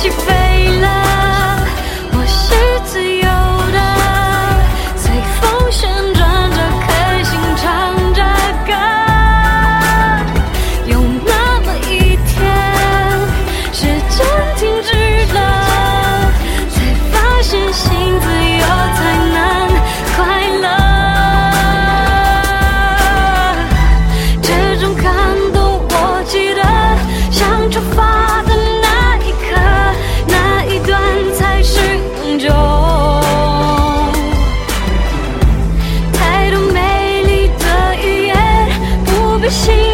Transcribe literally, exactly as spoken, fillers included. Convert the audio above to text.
起飞了，我是自由的，随风旋转着，颗心唱着歌。有那么一天，时间停止了，才发现心自由才能快乐。这种感动我记得，像出发的那一刻，那一段才是永久。太多美丽的语言，不必信